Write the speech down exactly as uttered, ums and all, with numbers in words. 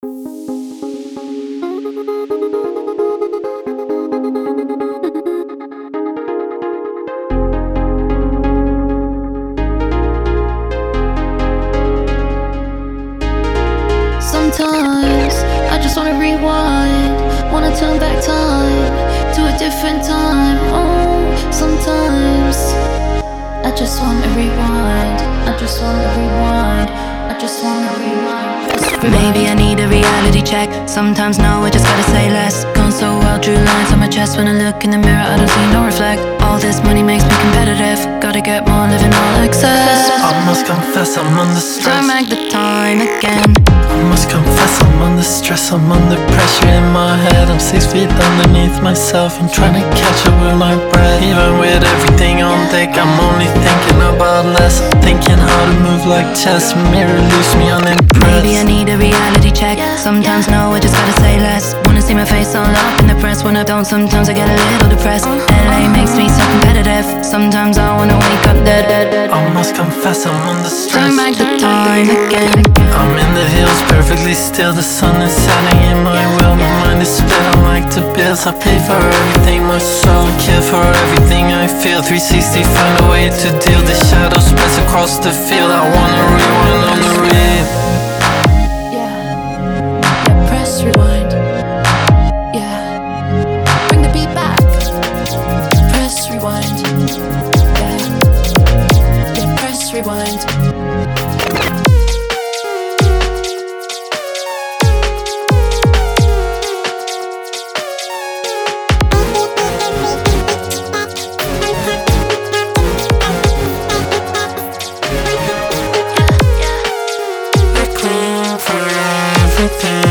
Sometimes I just wanna rewind, wanna turn back time to a different time. Oh, sometimes I just wanna rewind, I just wanna rewind, I just wanna rewind. Just rewind. Maybe I need a reality check. Sometimes no, I just gotta say less. Gone so well, drew lines on my chest. When I look in the mirror, I don't see no reflect. All this money makes me competitive. Gotta get more, living all excess. I must confess I'm under stress. Turn back the time again. I must confess I'm under stress. I'm under pressure in my head. I'm six feet underneath myself. I'm trying to catch up with my breath. Even with everything on deck, I'm only thinking about less. I'm thinking how to move like chess. Mirror leaves me unimpressed. Maybe I need a reality check. Sometimes no, I just gotta say less. Wanna see my face all up in the press. When I don't, sometimes I get a little depressed. L A makes me so competitive. Sometimes I wanna wake up dead, dead, dead. I must confess I'm under stress. Turn back the time again. I'm in the hills, perfectly still. The sun is setting in my will. My mind is split, I like to build. I pay for everything, my soul. I care for everything I feel. three sixty, find a way to deal. The shadow spreads across the field. I wanna rewind on the real. Yeah, press rewind. Yeah, bring the beat back. Press rewind. Yeah, yeah, press rewind. Everything